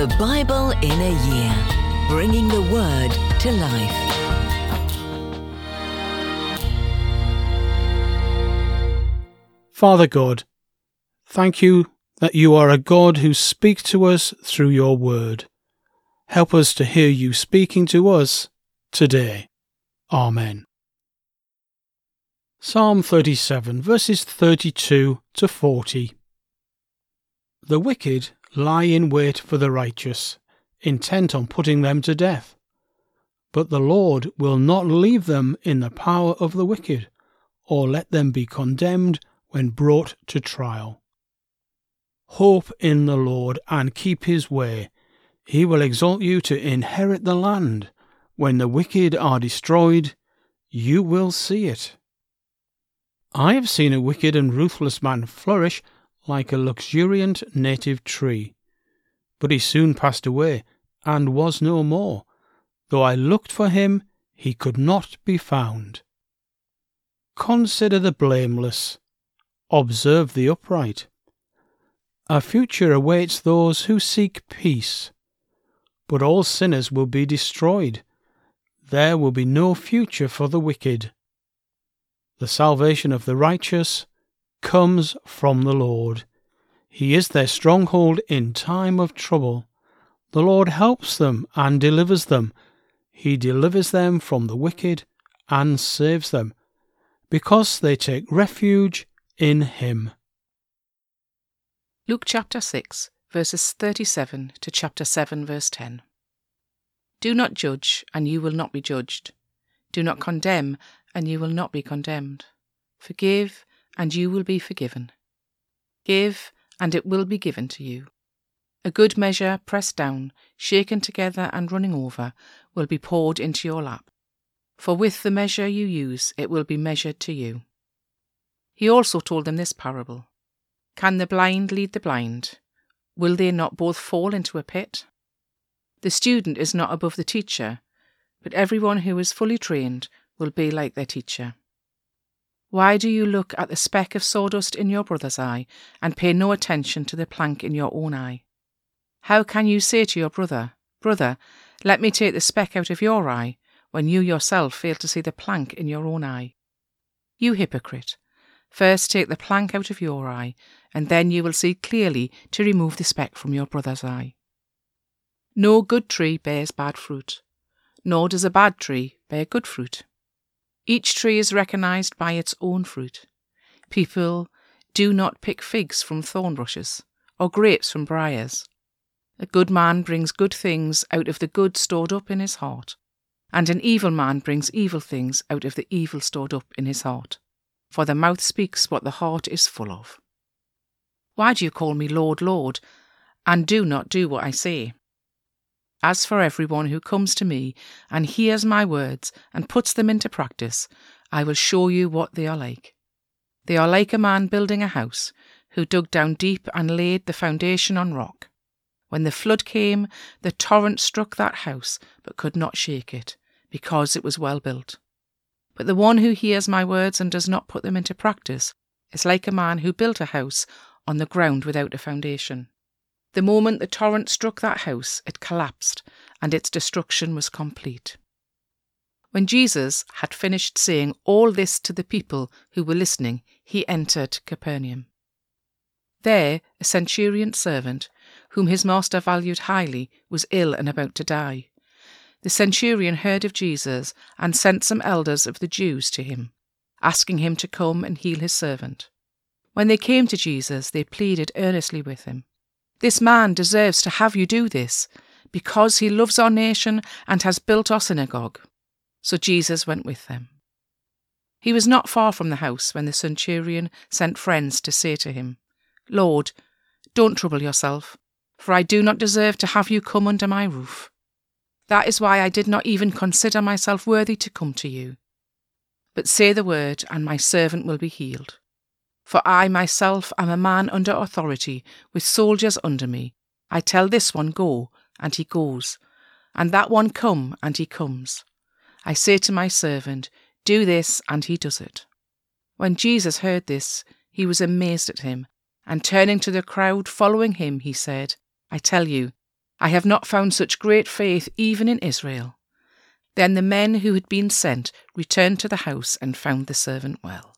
The Bible in a Year, bringing the Word to life. Father God, thank you that you are a God who speaks to us through your Word. Help us to hear you speaking to us today. Amen. Psalm 37, verses 32 to 40. The wicked lie in wait for the righteous, intent on putting them to death. But the Lord will not leave them in the power of the wicked, or let them be condemned when brought to trial. Hope in the Lord and keep his way. He will exalt you to inherit the land. When the wicked are destroyed, you will see it. I have seen a wicked and ruthless man flourish like a luxuriant native tree. But he soon passed away and was no more. Though I looked for him, he could not be found. Consider the blameless. Observe the upright. A future awaits those who seek peace. But all sinners will be destroyed. There will be no future for the wicked. The salvation of the righteous comes from the Lord. He is their stronghold in time of trouble. The Lord helps them and delivers them. He delivers them from the wicked and saves them, because they take refuge in him. Luke chapter 6, verses 37 to chapter 7, verse 10. Do not judge, and you will not be judged. Do not condemn, and you will not be condemned. Forgive, and you will be forgiven. Give, and it will be given to you. A good measure, pressed down, shaken together and running over, will be poured into your lap. For with the measure you use, it will be measured to you. He also told them this parable. Can the blind lead the blind? Will they not both fall into a pit? The student is not above the teacher, but everyone who is fully trained will be like their teacher. Why do you look at the speck of sawdust in your brother's eye and pay no attention to the plank in your own eye? How can you say to your brother, Brother, let me take the speck out of your eye, when you yourself fail to see the plank in your own eye? You hypocrite! First take the plank out of your eye, and then you will see clearly to remove the speck from your brother's eye. No good tree bears bad fruit, nor does a bad tree bear good fruit. Each tree is recognized by its own fruit. People do not pick figs from thorn bushes, or grapes from briars. A good man brings good things out of the good stored up in his heart, and an evil man brings evil things out of the evil stored up in his heart. For the mouth speaks what the heart is full of. Why do you call me Lord, Lord, and do not do what I say? As for everyone who comes to me and hears my words and puts them into practice, I will show you what they are like. They are like a man building a house, who dug down deep and laid the foundation on rock. When the flood came, the torrent struck that house, but could not shake it, because it was well built. But the one who hears my words and does not put them into practice is like a man who built a house on the ground without a foundation. The moment the torrent struck that house, it collapsed, and its destruction was complete. When Jesus had finished saying all this to the people who were listening, he entered Capernaum. There, a centurion servant, whom his master valued highly, was ill and about to die. The centurion heard of Jesus and sent some elders of the Jews to him, asking him to come and heal his servant. When they came to Jesus, they pleaded earnestly with him. This man deserves to have you do this, because he loves our nation and has built our synagogue. So Jesus went with them. He was not far from the house when the centurion sent friends to say to him, Lord, don't trouble yourself, for I do not deserve to have you come under my roof. That is why I did not even consider myself worthy to come to you. But say the word, and my servant will be healed. For I myself am a man under authority, with soldiers under me. I tell this one, go, and he goes, and that one, come, and he comes. I say to my servant, do this, and he does it. When Jesus heard this, he was amazed at him, and turning to the crowd following him, he said, I tell you, I have not found such great faith even in Israel." Then the men who had been sent returned to the house and found the servant well.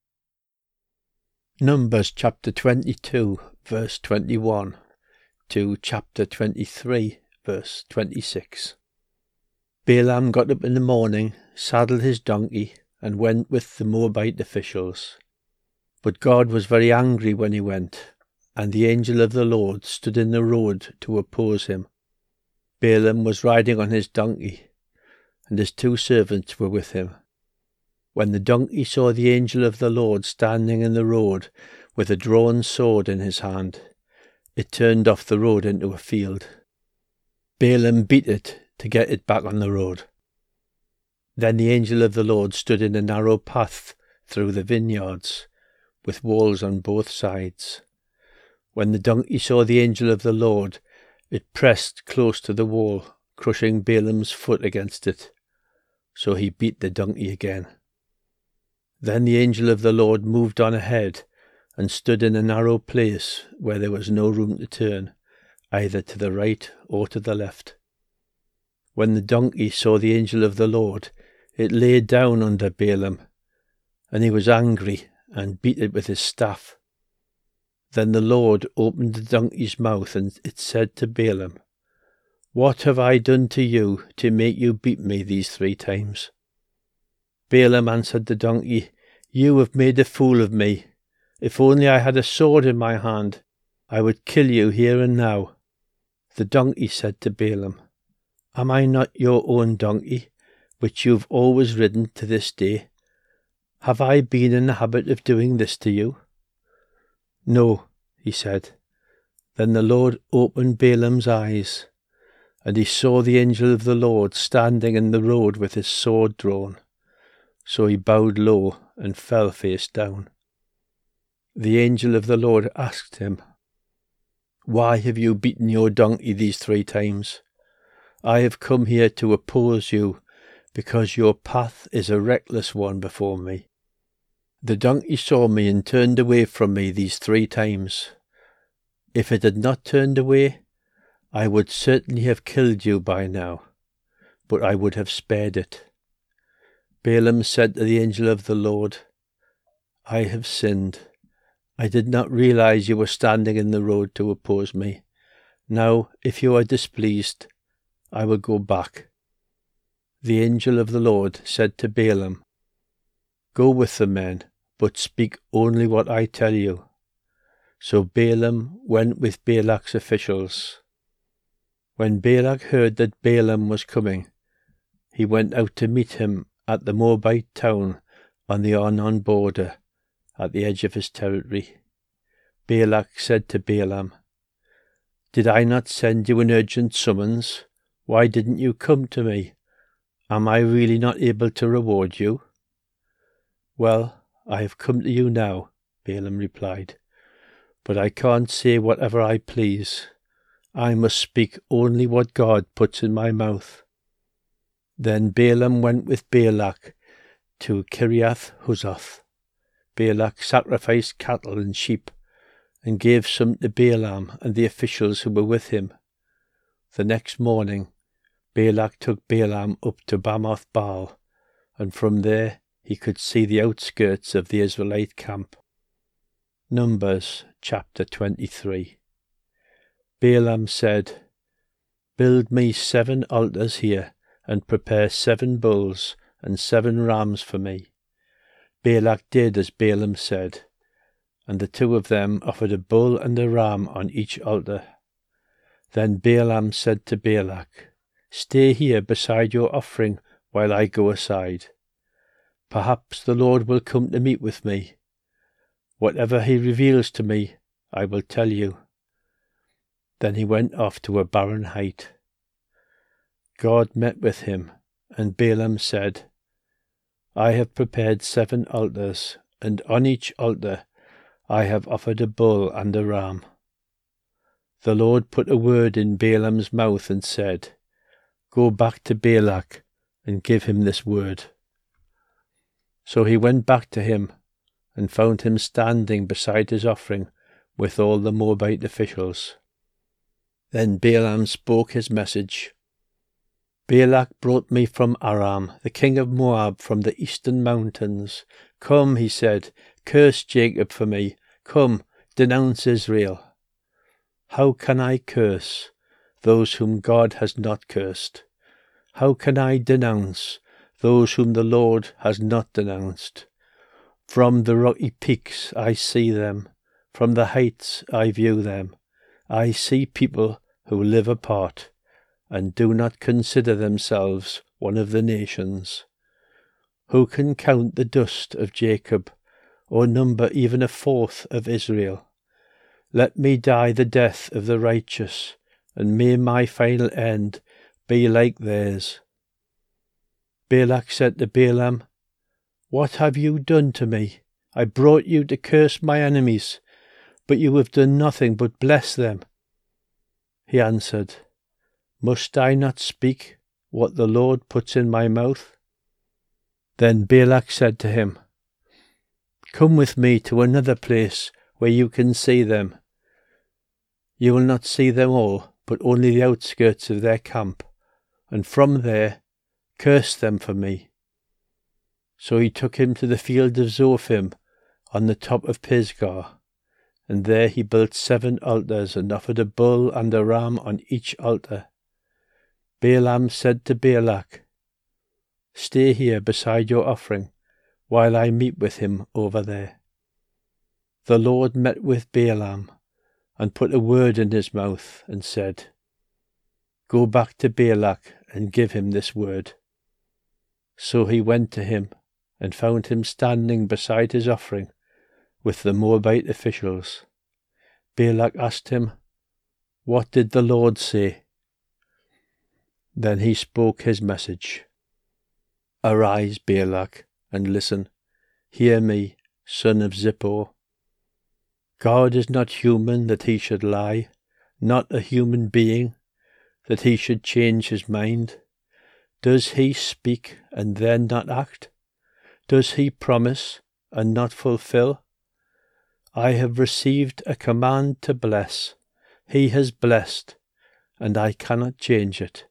Numbers chapter 22, verse 21 to chapter 23, verse 26. Balaam got up in the morning, saddled his donkey, and went with the Moabite officials. But God was very angry when he went, and the angel of the Lord stood in the road to oppose him. Balaam was riding on his donkey, and his 2 servants were with him. When the donkey saw the angel of the Lord standing in the road with a drawn sword in his hand, it turned off the road into a field. Balaam beat it to get it back on the road. Then the angel of the Lord stood in a narrow path through the vineyards, with walls on both sides. When the donkey saw the angel of the Lord, it pressed close to the wall, crushing Balaam's foot against it. So he beat the donkey again. Then the angel of the Lord moved on ahead and stood in a narrow place where there was no room to turn, either to the right or to the left. When the donkey saw the angel of the Lord, it lay down under Balaam, and he was angry and beat it with his staff. Then the Lord opened the donkey's mouth, and it said to Balaam, "What have I done to you to make you beat me these 3 times?" Balaam answered the donkey, "You have made a fool of me. If only I had a sword in my hand, I would kill you here and now." The donkey said to Balaam, "Am I not your own donkey, which you have always ridden to this day? Have I been in the habit of doing this to you?" "No," he said. Then the Lord opened Balaam's eyes, and he saw the angel of the Lord standing in the road with his sword drawn. So he bowed low and fell face down. The angel of the Lord asked him, "Why have you beaten your donkey these 3 times? I have come here to oppose you, because your path is a reckless one before me. The donkey saw me and turned away from me these 3 times. If it had not turned away, I would certainly have killed you by now, but I would have spared it." Balaam said to the angel of the Lord, "I have sinned. I did not realize you were standing in the road to oppose me. Now, if you are displeased, I will go back." The angel of the Lord said to Balaam, "Go with the men, but speak only what I tell you." So Balaam went with Balak's officials. When Balak heard that Balaam was coming, he went out to meet him at the Moabite town on the Arnon border, at the edge of his territory. Balak said to Balaam, "Did I not send you an urgent summons? Why didn't you come to me? Am I really not able to reward you?" "Well, I have come to you now," Balaam replied, "but I can't say whatever I please. I must speak only what God puts in my mouth." Then Balaam went with Balak to Kiriath Huzoth. Balak sacrificed cattle and sheep, and gave some to Balaam and the officials who were with him. The next morning Balak took Balaam up to Bamoth Baal, and from there he could see the outskirts of the Israelite camp. Numbers chapter 23. Balaam said, "Build me 7 altars here, and prepare 7 bulls and 7 rams for me." Balak did as Balaam said, and the 2 of them offered a bull and a ram on each altar. Then Balaam said to Balak, "Stay here beside your offering while I go aside. Perhaps the Lord will come to meet with me. Whatever he reveals to me, I will tell you." Then he went off to a barren height. God met with him, and Balaam said, "I have prepared 7 altars, and on each altar I have offered a bull and a ram." The Lord put a word in Balaam's mouth and said, "Go back to Balak and give him this word." So he went back to him and found him standing beside his offering with all the Moabite officials. Then Balaam spoke his message. Balak brought me from Aram, the king of Moab, from the eastern mountains. Come, he said, curse Jacob for me. Come, denounce Israel. How can I curse those whom God has not cursed? How can I denounce those whom the Lord has not denounced? From the rocky peaks I see them, from the heights I view them. I see people who live apart and do not consider themselves one of the nations. Who can count the dust of Jacob, or number even a fourth of Israel? Let me die the death of the righteous, and may my final end be like theirs. Balak said to Balaam, What have you done to me? I brought you to curse my enemies, but you have done nothing but bless them. He answered, Must I not speak what the Lord puts in my mouth? Then Balak said to him, Come with me to another place where you can see them. You will not see them all, but only the outskirts of their camp, and from there curse them for me. So he took him to the field of Zophim on the top of Pisgah, and there he built 7 altars and offered a bull and a ram on each altar. Balaam said to Balak, Stay here beside your offering, while I meet with him over there. The Lord met with Balaam, and put a word in his mouth, and said, Go back to Balak, and give him this word. So he went to him, and found him standing beside his offering, with the Moabite officials. Balak asked him, What did the Lord say? Then he spoke his message. Arise, Balak, and listen. Hear me, son of Zippor. God is not human that he should lie, not a human being that he should change his mind. Does he speak and then not act? Does he promise and not fulfill? I have received a command to bless. He has blessed, and I cannot change it.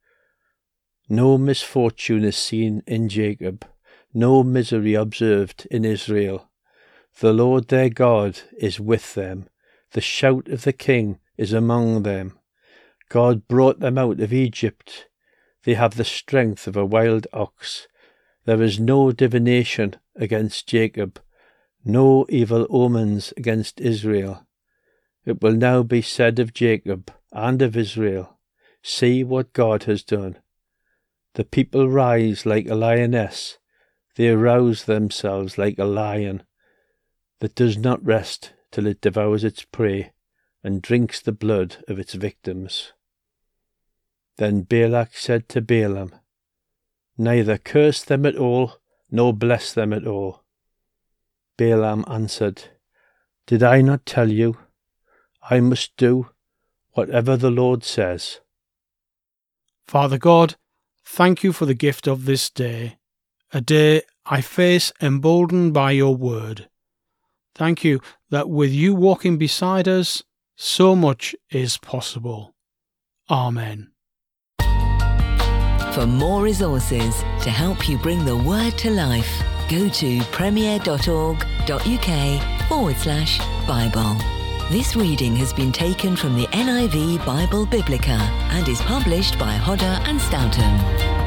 No misfortune is seen in Jacob, no misery observed in Israel. The Lord their God is with them. The shout of the king is among them. God brought them out of Egypt. They have the strength of a wild ox. There is no divination against Jacob, no evil omens against Israel. It will now be said of Jacob and of Israel, See what God has done. The people rise like a lioness. They arouse themselves like a lion that does not rest till it devours its prey and drinks the blood of its victims. Then Balak said to Balaam, Neither curse them at all, nor bless them at all. Balaam answered, Did I not tell you? I must do whatever the Lord says. Father God, thank you for the gift of this day, a day I face emboldened by your word. Thank you that with you walking beside us, so much is possible. Amen. For more resources to help you bring the word to life, go to premier.org.uk/Bible. This reading has been taken from the NIV Bible Biblica and is published by Hodder and Stoughton.